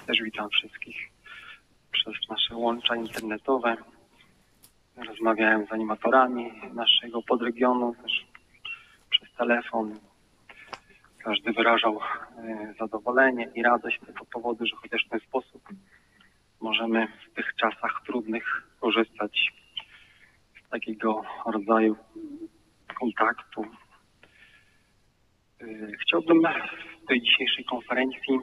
Też witam wszystkich przez nasze łącza internetowe. Rozmawiałem z animatorami naszego podregionu, też przez telefon. Każdy wyrażał zadowolenie i radość z tego powodu, że chociaż w ten sposób możemy w tych czasach trudnych korzystać z takiego rodzaju kontaktu. Chciałbym w tej dzisiejszej konferencji,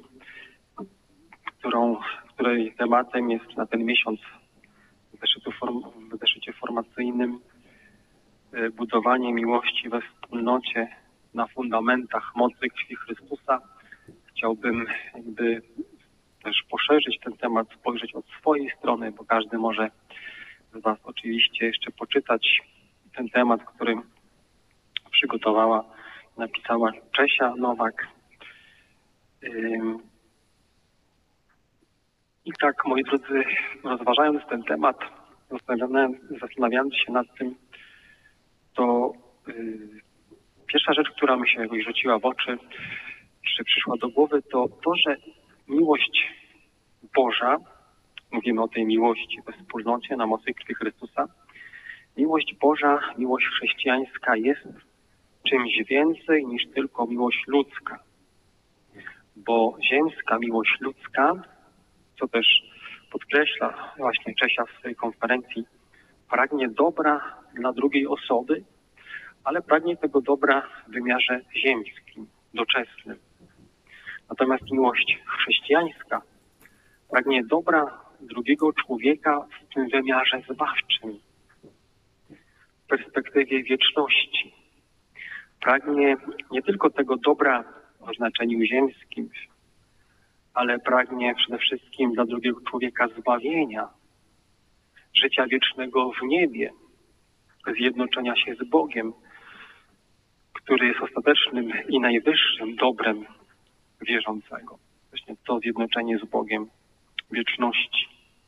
której tematem jest na ten miesiąc w zeszycie formacyjnym budowanie miłości we wspólnocie na fundamentach mocy krwi Chrystusa. Chciałbym też poszerzyć ten temat, spojrzeć od swojej strony, bo każdy może z Was oczywiście jeszcze poczytać ten temat, który napisała Czesia Nowak. I tak, moi drodzy, rozważając ten temat, zastanawiając się nad tym, to pierwsza rzecz, która mi się jakoś rzuciła w oczy, czy przyszła do głowy, to to, że miłość Boża, mówimy o tej miłości we wspólnocie na mocy krwi Chrystusa, miłość Boża, miłość chrześcijańska jest czymś więcej niż tylko miłość ludzka. Bo ziemska miłość ludzka, co też podkreśla właśnie Czesia w swojej konferencji, pragnie dobra dla drugiej osoby, ale pragnie tego dobra w wymiarze ziemskim, doczesnym. Natomiast miłość chrześcijańska pragnie dobra drugiego człowieka w tym wymiarze zbawczym, w perspektywie wieczności. Pragnie nie tylko tego dobra o znaczeniu ziemskim, ale pragnie przede wszystkim dla drugiego człowieka zbawienia, życia wiecznego w niebie, zjednoczenia się z Bogiem, który jest ostatecznym i najwyższym dobrem wierzącego. Właśnie to zjednoczenie z Bogiem wieczności.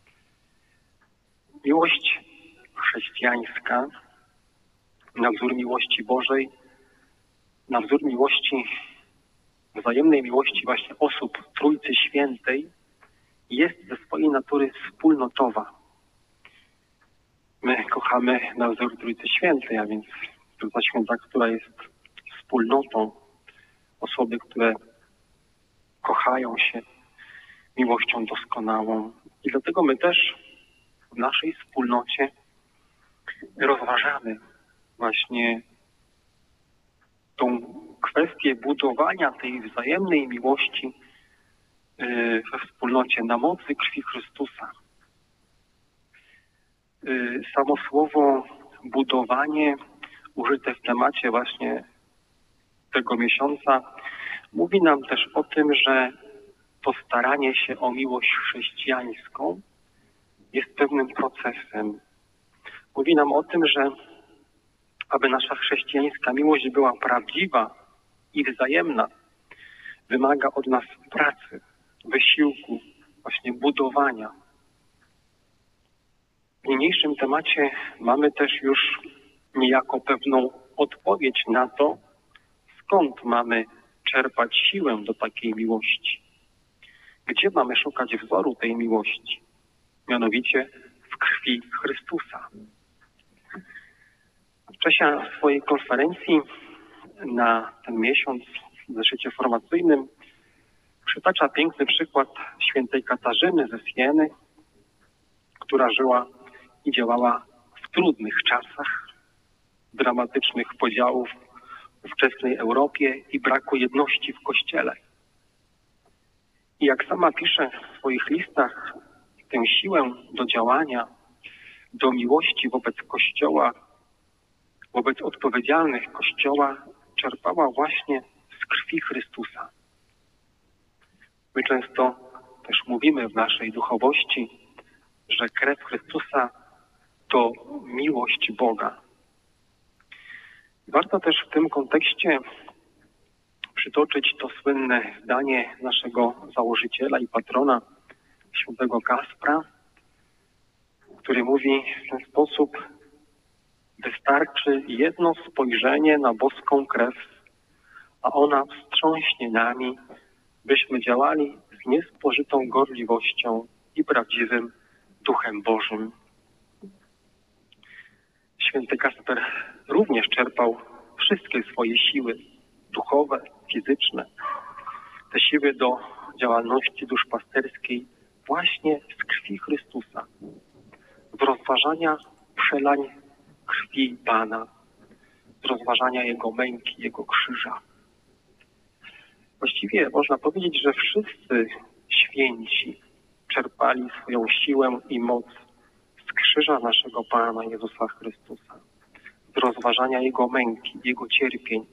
Miłość chrześcijańska, na wzór miłości Bożej, na wzór miłości, wzajemnej miłości właśnie osób Trójcy Świętej, jest ze swojej natury wspólnotowa. My kochamy na wzór Trójcy Świętej, a więc Trójca Święta, która jest wspólnotą, osoby, które kochają się miłością doskonałą. I dlatego my też w naszej wspólnocie rozważamy właśnie tą kwestię budowania tej wzajemnej miłości we wspólnocie na mocy krwi Chrystusa. Samo słowo budowanie użyte w temacie właśnie tego miesiąca mówi nam też o tym, że to staranie się o miłość chrześcijańską jest pewnym procesem. Mówi nam o tym, że aby nasza chrześcijańska miłość była prawdziwa i wzajemna, wymaga od nas pracy, wysiłku, właśnie budowania. W niniejszym temacie mamy też już niejako pewną odpowiedź na to, skąd mamy czerpać siłę do takiej miłości. Gdzie mamy szukać wzoru tej miłości? Mianowicie w krwi Chrystusa. Czesia w swojej konferencji na ten miesiąc w zeszycie formacyjnym przytacza piękny przykład świętej Katarzyny ze Sieny, która żyła i działała w trudnych czasach, dramatycznych podziałów w ówczesnej Europie i braku jedności w Kościele. I jak sama pisze w swoich listach, tę siłę do działania, do miłości wobec Kościoła, wobec odpowiedzialnych Kościoła czerpała właśnie z krwi Chrystusa. My często też mówimy w naszej duchowości, że krew Chrystusa to miłość Boga. Warto też w tym kontekście przytoczyć to słynne zdanie naszego założyciela i patrona, świętego Kaspra, który mówi w ten sposób: wystarczy jedno spojrzenie na boską krew, a ona wstrząśnie nami, byśmy działali z niespożytą gorliwością i prawdziwym Duchem Bożym. Święty Kasper również czerpał wszystkie swoje siły duchowe, fizyczne, te siły do działalności duszpasterskiej właśnie z krwi Chrystusa, z rozważania przelań krwi Pana, z rozważania Jego męki, Jego krzyża. Właściwie można powiedzieć, że wszyscy święci czerpali swoją siłę i moc z krzyża naszego Pana Jezusa Chrystusa, z rozważania Jego męki, Jego cierpień.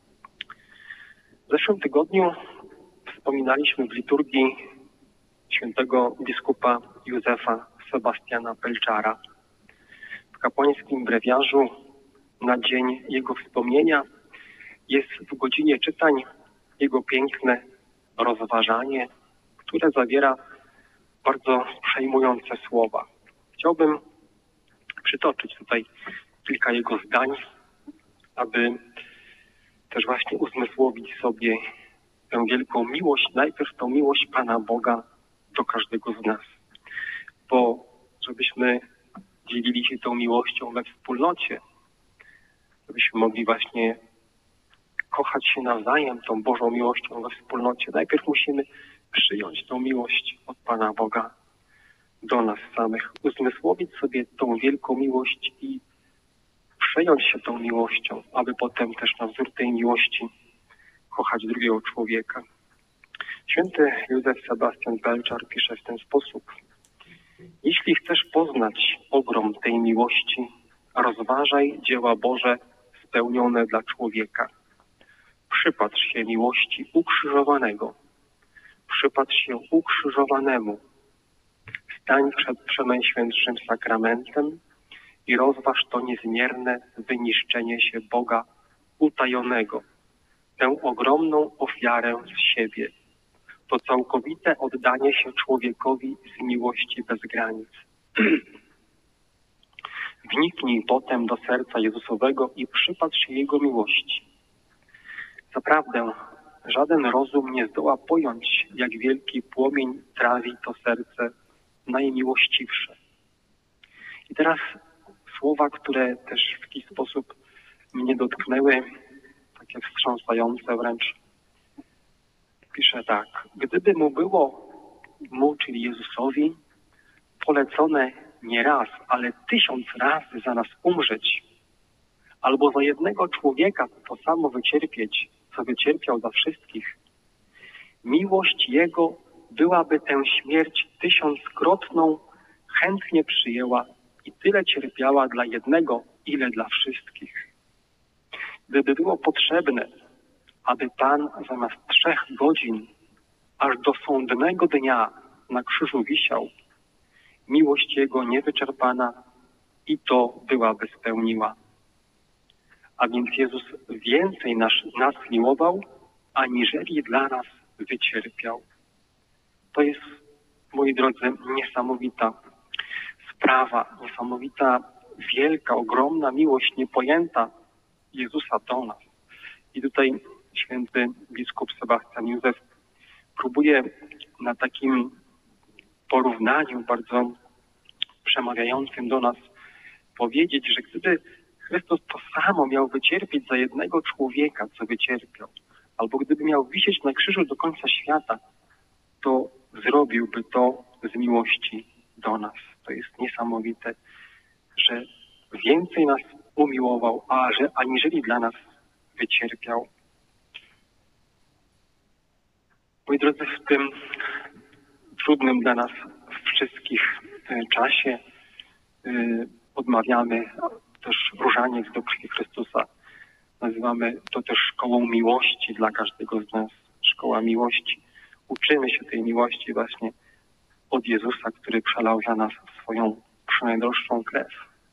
W zeszłym tygodniu wspominaliśmy w liturgii świętego biskupa Józefa Sebastiana Pelczara. W kapłańskim brewiarzu na dzień jego wspomnienia jest w godzinie czytań jego piękne rozważanie, które zawiera bardzo przejmujące słowa. Chciałbym przytoczyć tutaj kilka jego zdań, aby też właśnie uzmysłowić sobie tę wielką miłość, najpierw tą miłość Pana Boga do każdego z nas. Bo żebyśmy dzielili się tą miłością we wspólnocie, żebyśmy mogli właśnie kochać się nawzajem tą Bożą miłością we wspólnocie, najpierw musimy przyjąć tą miłość od Pana Boga do nas samych, uzmysłowić sobie tą wielką miłość i przejąć się tą miłością, aby potem też na wzór tej miłości kochać drugiego człowieka. Święty Józef Sebastian Pelczar pisze w ten sposób: jeśli chcesz poznać ogrom tej miłości, rozważaj dzieła Boże spełnione dla człowieka. Przypatrz się miłości ukrzyżowanego. Przypatrz się ukrzyżowanemu. Stań przed Przenajświętszym Sakramentem i rozważ to niezmierne wyniszczenie się Boga utajonego, tę ogromną ofiarę z siebie, to całkowite oddanie się człowiekowi z miłości bez granic. Wniknij potem do serca Jezusowego i przypatrz się Jego miłości. Zaprawdę żaden rozum nie zdoła pojąć, jak wielki płomień trawi to serce najmiłościwsze. I teraz słowa, które też w jakiś sposób mnie dotknęły, takie wstrząsające wręcz. Pisze tak: gdyby mu, czyli Jezusowi, polecone nie raz, ale 1000 razy za nas umrzeć, albo za jednego człowieka to samo wycierpieć, co wycierpiał za wszystkich, miłość Jego byłaby tę śmierć 1000-krotną chętnie przyjęła i tyle cierpiała dla jednego, ile dla wszystkich. Gdyby było potrzebne, aby Pan zamiast 3 godzin, aż do sądnego dnia na krzyżu wisiał, miłość Jego niewyczerpana i to byłaby spełniła. A więc Jezus więcej nas miłował, aniżeli dla nas wycierpiał. To jest, moi drodzy, niesamowita sprawa, niesamowita, wielka, ogromna miłość niepojęta Jezusa do nas. I tutaj święty biskup Sebastian Józef próbuje na takim porównaniu bardzo przemawiającym do nas powiedzieć, że gdyby Chrystus to samo miał wycierpieć za jednego człowieka, co wycierpiał, albo gdyby miał wisieć na krzyżu do końca świata, to zrobiłby to z miłości do nas. To jest niesamowite, że więcej nas umiłował, aniżeli dla nas wycierpiał. Moi drodzy, w tym trudnym dla nas wszystkich czasie odmawiamy też różaniec do krwi Chrystusa. Nazywamy to też szkołą miłości dla każdego z nas. Szkoła miłości. Uczymy się tej miłości właśnie od Jezusa, który przelał za nas swoją przynajdroższą krew.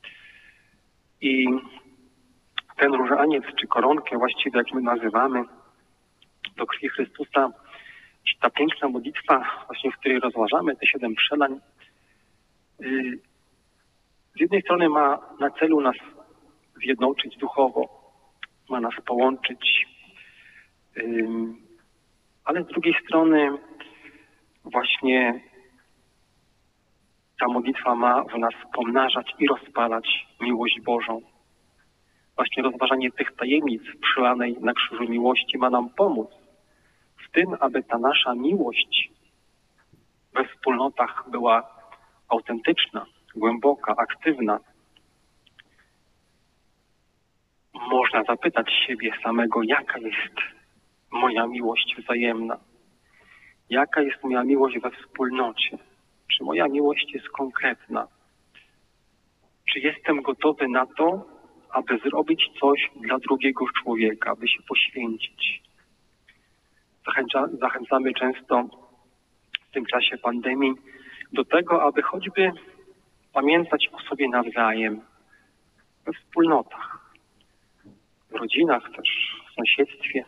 I ten różaniec, czy koronkę właściwie, jak my nazywamy, do krwi Chrystusa, czy ta piękna modlitwa, właśnie w której rozważamy te 7 przelań, z jednej strony ma na celu nas zjednoczyć duchowo, ma nas połączyć, ale z drugiej strony właśnie ta modlitwa ma w nas pomnażać i rozpalać miłość Bożą. Właśnie rozważanie tych tajemnic przylanej na krzyżu miłości ma nam pomóc w tym, aby ta nasza miłość we wspólnotach była autentyczna, głęboka, aktywna. Można zapytać siebie samego, jaka jest moja miłość wzajemna? Jaka jest moja miłość we wspólnocie? Czy moja miłość jest konkretna? Czy jestem gotowy na to, aby zrobić coś dla drugiego człowieka, aby się poświęcić? Zachęcamy często w tym czasie pandemii do tego, aby choćby pamiętać o sobie nawzajem, we wspólnotach, w rodzinach też, w sąsiedztwie.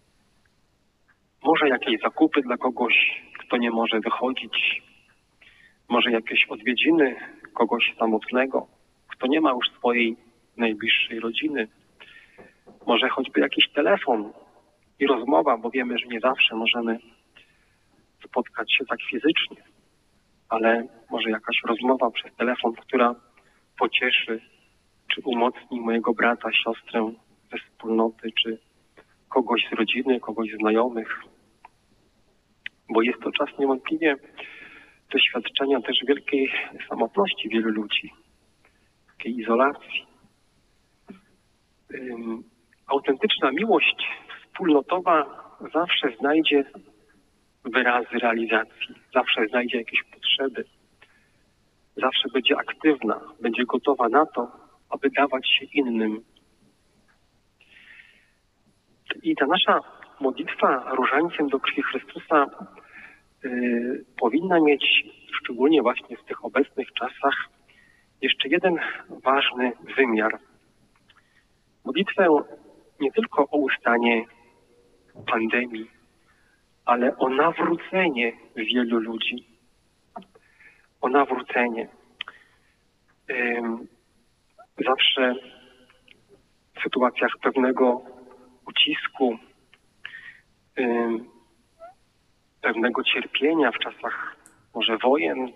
Może jakieś zakupy dla kogoś, kto nie może wychodzić, może jakieś odwiedziny kogoś samotnego, kto nie ma już swojej najbliższej rodziny. Może choćby jakiś telefon i rozmowa, bo wiemy, że nie zawsze możemy spotkać się tak fizycznie, ale może jakaś rozmowa przez telefon, która pocieszy czy umocni mojego brata, siostrę ze wspólnoty, czy kogoś z rodziny, kogoś z znajomych. Bo jest to czas niewątpliwie doświadczenia też wielkiej samotności wielu ludzi, takiej izolacji. Autentyczna miłość wspólnotowa zawsze znajdzie wyrazy realizacji, zawsze znajdzie jakieś potrzeby, zawsze będzie aktywna, będzie gotowa na to, aby dawać się innym. I ta nasza modlitwa różańcem do krwi Chrystusa powinna mieć, szczególnie właśnie w tych obecnych czasach, jeszcze jeden ważny wymiar. Modlitwę nie tylko o ustanie pandemii, ale o nawrócenie wielu ludzi. O nawrócenie. Zawsze w sytuacjach pewnego ucisku, pewnego cierpienia, w czasach może wojen,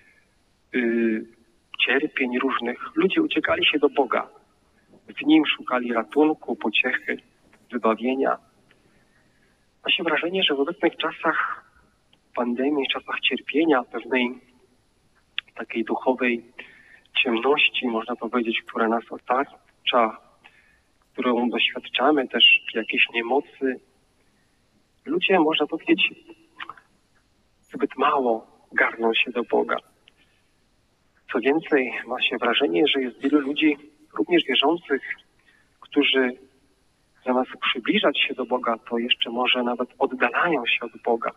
cierpień różnych, ludzie uciekali się do Boga. W Nim szukali ratunku, pociechy, wybawienia. Ma się wrażenie, że w obecnych czasach pandemii, czasach cierpienia, pewnej takiej duchowej ciemności, można powiedzieć, która nas otacza, którą doświadczamy też, czy jakiejś niemocy, ludzie, można powiedzieć, zbyt mało garną się do Boga. Co więcej, ma się wrażenie, że jest wielu ludzi, również wierzących, którzy zamiast przybliżać się do Boga, to jeszcze może nawet oddalają się od Boga.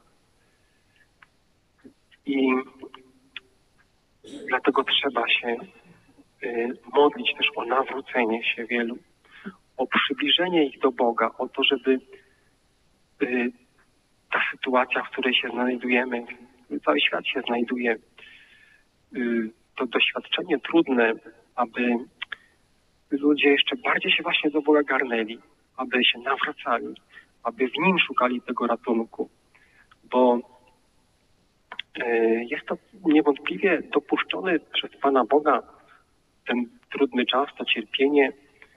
I dlatego trzeba się modlić też o nawrócenie się wielu, o przybliżenie ich do Boga, o to, żeby ta sytuacja, w której się znajdujemy, cały świat się znajduje, to doświadczenie trudne, aby ludzie jeszcze bardziej się właśnie do Boga garnęli, aby się nawracali, aby w Nim szukali tego ratunku, bo jest to niewątpliwie dopuszczony przez Pana Boga ten trudny czas, to cierpienie,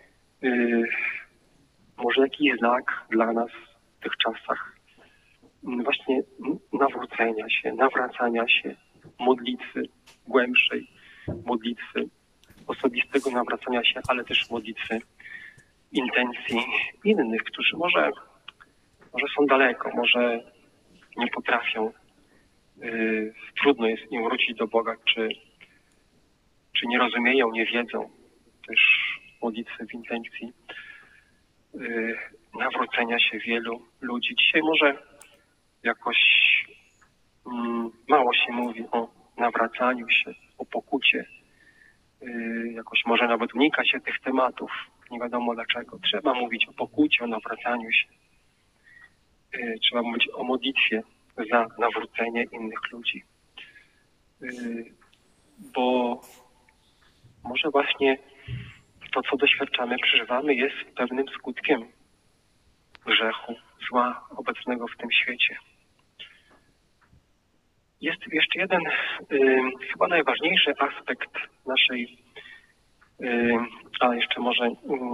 może jakiś znak dla nas w tych czasach właśnie nawrócenia się, nawracania się, modlitwy głębszej, modlitwy osobistego nawracania się, ale też modlitwy intencji innych, którzy może są daleko, może nie potrafią, trudno jest im wrócić do Boga, czy nie rozumieją, nie wiedzą też modlitwy w intencji nawrócenia się wielu ludzi. Dzisiaj może jakoś mało się mówi o nawracaniu się, o pokucie. Jakoś może nawet unika się tych tematów. Nie wiadomo dlaczego. Trzeba mówić o pokucie, o nawracaniu się. Trzeba mówić o modlitwie za nawrócenie innych ludzi. Bo może właśnie to, co doświadczamy, przeżywamy, jest pewnym skutkiem grzechu, zła obecnego w tym świecie. Jest jeszcze jeden, chyba najważniejszy aspekt naszej, ale jeszcze może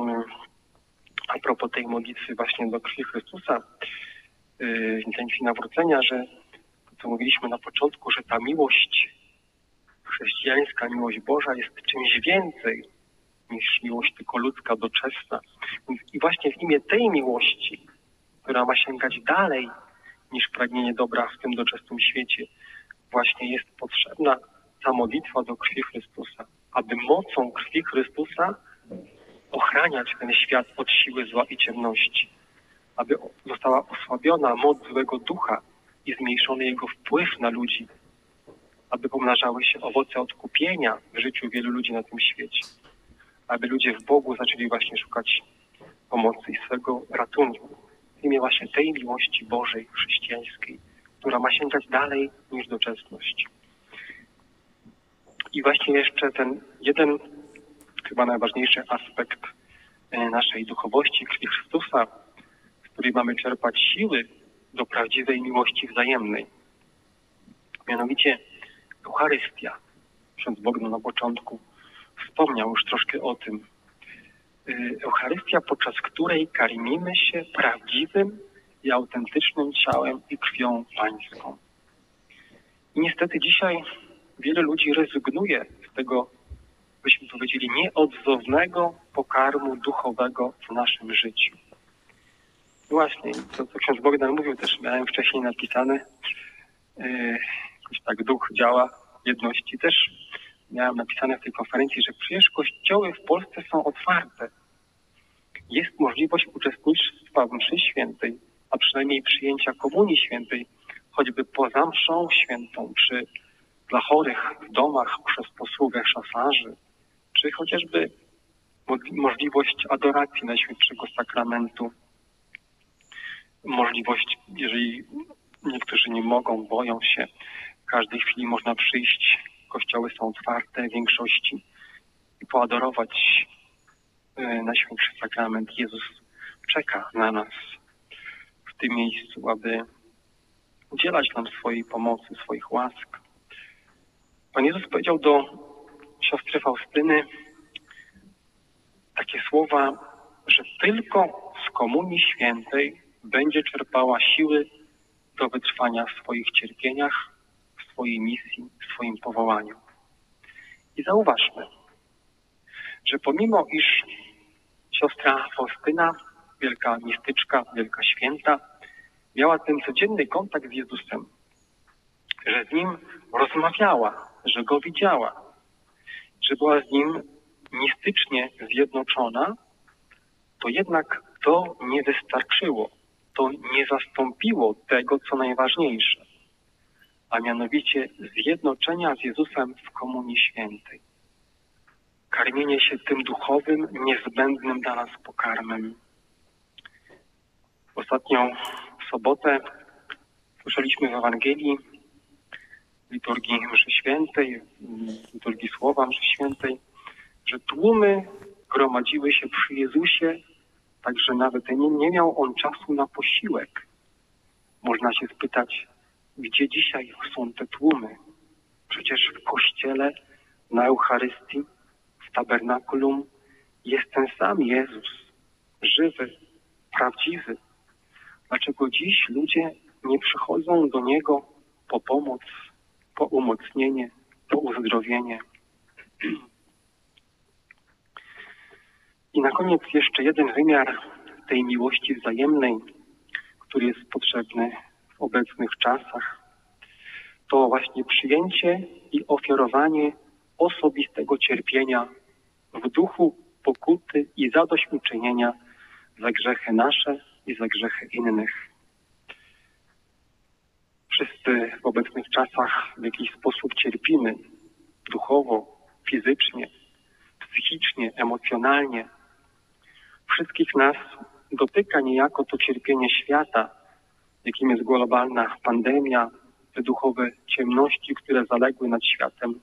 a propos tej modlitwy właśnie do krwi Chrystusa, intencji nawrócenia, że co mówiliśmy na początku, że ta miłość chrześcijańska, miłość Boża jest czymś więcej niż miłość tylko ludzka, doczesna. I właśnie w imię tej miłości, która ma sięgać dalej niż pragnienie dobra w tym doczesnym świecie, właśnie jest potrzebna ta modlitwa do krwi Chrystusa, aby mocą krwi Chrystusa ochraniać ten świat od siły zła i ciemności, aby została osłabiona moc złego ducha i zmniejszony jego wpływ na ludzi, aby pomnażały się owoce odkupienia w życiu wielu ludzi na tym świecie, aby ludzie w Bogu zaczęli właśnie szukać pomocy i swego ratunku w imię właśnie tej miłości Bożej, chrześcijańskiej, która ma sięgać dalej niż doczesność. I właśnie jeszcze ten jeden, chyba najważniejszy aspekt naszej duchowości, krwi Chrystusa, z której mamy czerpać siły do prawdziwej miłości wzajemnej. Mianowicie Eucharystia. Ksiądz Bogdan na początku wspomniał już troszkę o tym. Eucharystia, podczas której karmimy się prawdziwym i autentycznym ciałem i krwią pańską. I niestety dzisiaj wiele ludzi rezygnuje z tego, byśmy powiedzieli, nieodzownego pokarmu duchowego w naszym życiu. Właśnie, to co ksiądz Bogdan mówił, też miałem wcześniej napisane, jakoś tak duch działa w jedności. Też miałem napisane w tej konferencji, że przecież kościoły w Polsce są otwarte. Jest możliwość uczestnictwa w mszy świętej, a przynajmniej przyjęcia komunii świętej, choćby poza mszą świętą, czy dla chorych w domach przez posługę szafarzy, czy chociażby możliwość adoracji Najświętszego Sakramentu. Możliwość, jeżeli niektórzy nie mogą, boją się, w każdej chwili można przyjść, kościoły są otwarte w większości i poadorować Najświętszy Sakrament. Jezus czeka na nas w tym miejscu, aby udzielać nam swojej pomocy, swoich łask. Pan Jezus powiedział do siostry Faustyny takie słowa, że tylko z komunii świętej będzie czerpała siły do wytrwania w swoich cierpieniach, w swojej misji, w swoim powołaniu. I zauważmy, że pomimo iż siostra Faustyna, wielka mistyczka, wielka święta, miała ten codzienny kontakt z Jezusem, że z Nim rozmawiała, że Go widziała, że była z Nim mistycznie zjednoczona, to jednak to nie wystarczyło, to nie zastąpiło tego, co najważniejsze, a mianowicie zjednoczenia z Jezusem w Komunii Świętej. Karmienie się tym duchowym, niezbędnym dla nas pokarmem. Ostatnią sobotę słyszeliśmy w Ewangelii, w liturgii mszy świętej, w liturgii słowa mszy świętej, że tłumy gromadziły się przy Jezusie, także nawet nie miał On czasu na posiłek. Można się spytać, gdzie dzisiaj są te tłumy? Przecież w kościele, na Eucharystii, w tabernakulum jest ten sam Jezus, żywy, prawdziwy. Dlaczego dziś ludzie nie przychodzą do Niego po pomoc, po umocnienie, po uzdrowienie? I na koniec jeszcze jeden wymiar tej miłości wzajemnej, który jest potrzebny w obecnych czasach. To właśnie przyjęcie i ofiarowanie osobistego cierpienia w duchu pokuty i zadośćuczynienia za grzechy nasze i za grzechy innych. Wszyscy w obecnych czasach w jakiś sposób cierpimy duchowo, fizycznie, psychicznie, emocjonalnie. Wszystkich nas dotyka niejako to cierpienie świata, jakim jest globalna pandemia, te duchowe ciemności, które zaległy nad światem.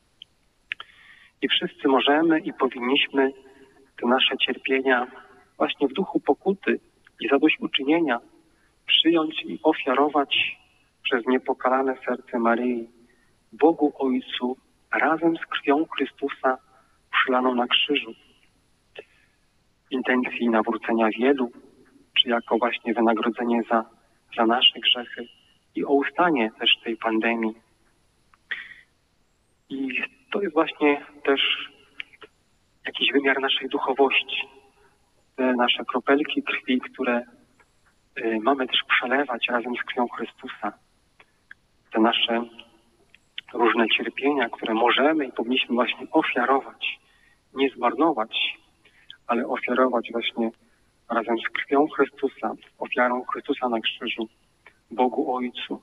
I wszyscy możemy i powinniśmy te nasze cierpienia właśnie w duchu pokuty i zadośćuczynienia przyjąć i ofiarować przez niepokalane serce Maryi, Bogu Ojcu, razem z krwią Chrystusa przylaną na krzyżu, w intencji nawrócenia wielu, czy jako właśnie wynagrodzenie za nasze grzechy i o ustanie też tej pandemii. I to jest właśnie też jakiś wymiar naszej duchowości. Te nasze kropelki krwi, które mamy też przelewać razem z krwią Chrystusa. Te nasze różne cierpienia, które możemy i powinniśmy właśnie ofiarować, nie zmarnować, ale ofiarować właśnie razem z krwią Chrystusa, ofiarą Chrystusa na krzyżu, Bogu Ojcu.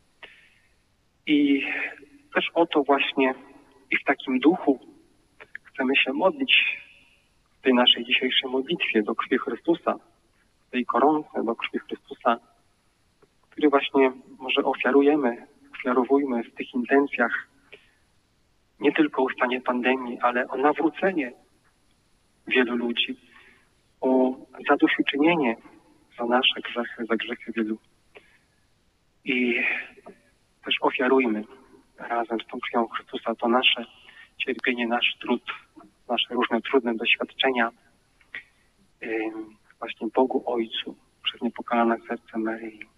I też o to właśnie i w takim duchu chcemy się modlić w tej naszej dzisiejszej modlitwie do krwi Chrystusa, w tej koronce do krwi Chrystusa, który właśnie może ofiarowujmy w tych intencjach nie tylko o ustanie pandemii, ale o nawrócenie wielu ludzi, o zadośćuczynienie za nasze grzechy, za grzechy wielu. I też ofiarujmy razem z tą krwią Chrystusa to nasze cierpienie, nasz trud, nasze różne trudne doświadczenia właśnie Bogu Ojcu przez niepokalane serce Maryi.